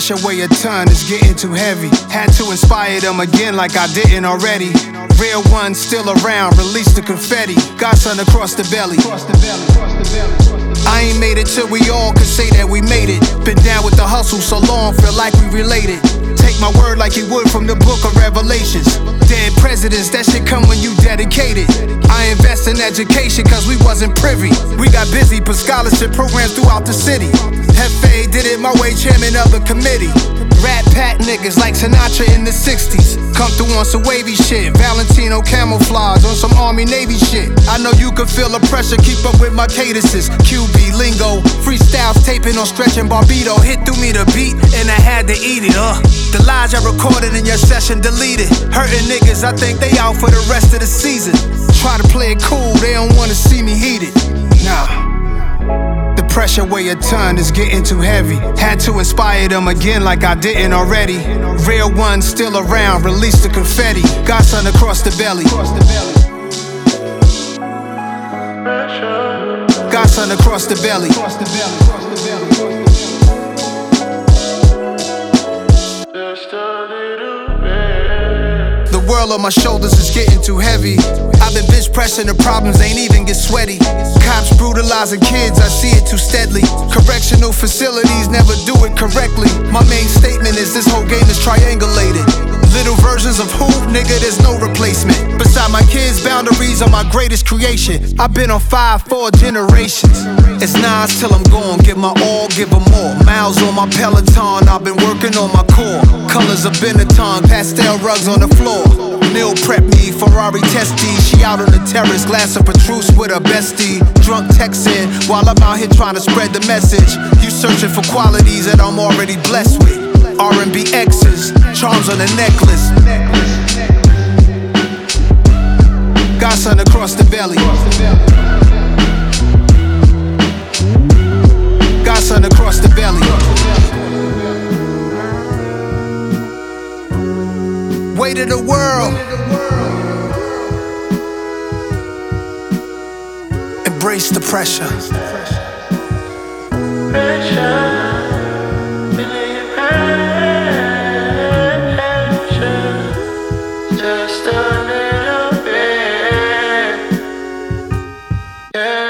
pressure weigh a ton, it's getting too heavy. Had to inspire them again like I didn't already. Real ones still around, release the confetti. Got sun across the belly. I ain't made it till we all could say that we made it. Been down with the hustle so long, feel like we related. Take my word like you would from the book of Revelations. Dead presidents, that shit come when you dedicated. I invest in education cause we wasn't privy. We got busy, put scholarship programs throughout the city. Hefe did it my way, chairman of the committee. Rat Pack niggas like Sinatra in the 60s. Come through on some wavy shit, Valentino camouflage on some Army Navy shit. I know you can feel the pressure, keep up with my cadences. QB lingo, freestyles taping on Stretch and Barbito. Hit through me the beat and I had to eat it. The lies I recorded in your session deleted. Hurting niggas, I think they out for the rest of the season. Try to play it cool, they don't wanna see me heated. Nah. The pressure weigh a ton, it's getting too heavy. Had to inspire them again like I didn't already. Real ones still around, release the confetti. Got sun across the belly. Got sun across the belly. The world on my shoulders is getting too heavy. I've been bitch pressing, the problems ain't even get sweaty. Cops brutalizing kids, I see it too steadily. Correctional facilities never do it correctly. My main statement is this whole game is triangulated. Little versions of who, nigga, there's no replacement. Beside my kids' boundaries are my greatest creation. I've been on fire for generations. It's Nas till I'm gone, give my all, give them more. Miles on my Peloton, I've been working on my core. Colors of Benetton, pastel rugs on the floor. Meal prep me, Ferrari testy. She out on the terrace, glass of Petrus with her bestie. Drunk texting, while I'm out here trying to spread the message. You searching for qualities that I'm already blessed with. R&B X's, charms on the necklace. Got sun across the belly. Got sun across the belly. Weight of the world. Embrace the pressure. Just a little bit, yeah.